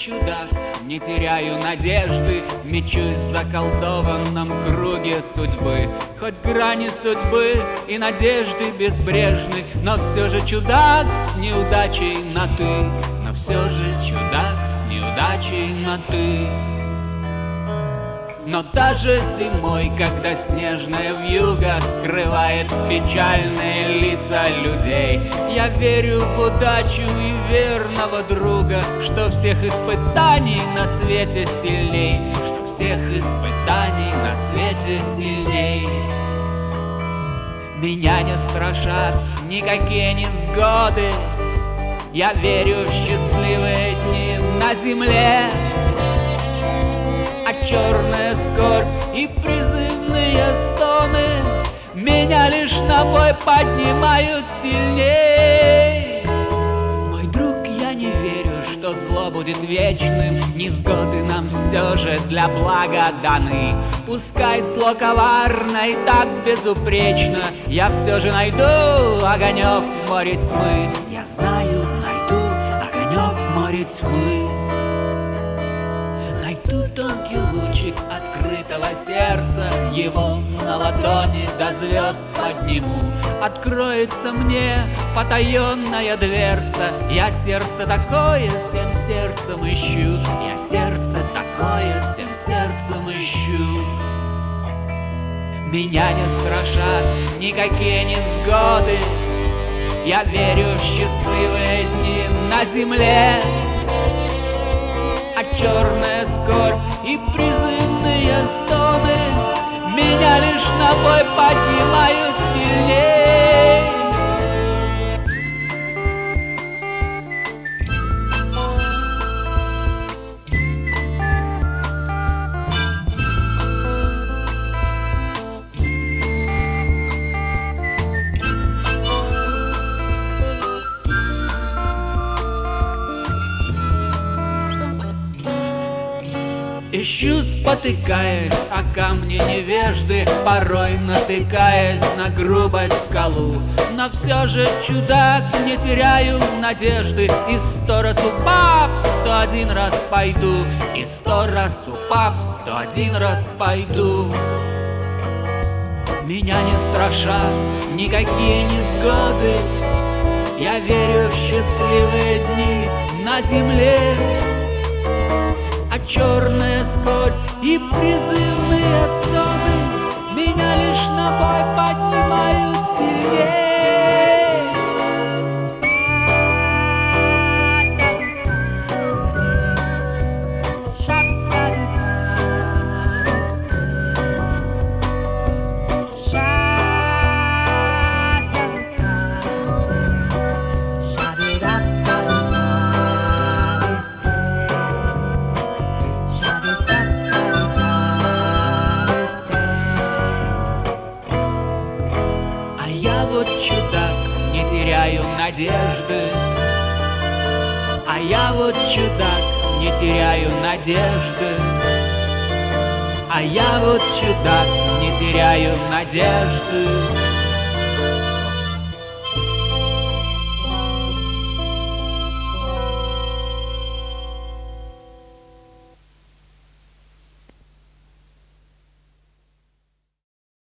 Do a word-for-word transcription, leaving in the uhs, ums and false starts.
чудак, не теряю надежды, мечусь в заколдованном круге судьбы. Хоть грани судьбы и надежды безбрежны, но все же чудак с неудачей на ты, но все же чудак с неудачей на ты. Но даже зимой, когда снежная вьюга скрывает печальные лица людей, я верю в удачу и верного друга, что всех испытаний на свете сильней, что всех испытаний на свете сильней. Меня не страшат никакие невзгоды, я верю в счастливые дни на земле. А черная скорбь и призывные стоны меня лишь на бой поднимают сильней. Мой друг, я не верю, что зло будет вечным, невзгоды нам все же для блага даны. Пускай зло коварно и так безупречно, я все же найду огонек в море тьмы. Я знаю, найду огонек в море тьмы. Найду тонкий лучик открытого сердца, его на ладони до звезд подниму. Откроется мне потаенная дверца, я сердце такое всем сердцем ищу, я сердце такое всем сердцем ищу. Меня не страшат никакие невзгоды, я верю в счастливые дни на земле. А черная скорбь и призывные стоны меня лишь на бой поднимают сильней. Ищу, спотыкаясь о камни невежды, порой натыкаясь на грубость скалу. Но все же, чудак, не теряю надежды, и сто раз упав, сто один раз пойду, и сто раз упав, сто один раз пойду. Меня не страшат никакие невзгоды, я верю в счастливые дни на земле. А черная скорбь и призывные стоны меня лишь на бой поднимают сильней. Чудак, не теряю надежды. А я вот чудак, не теряю надежды. А я вот чудак, не теряю надежды.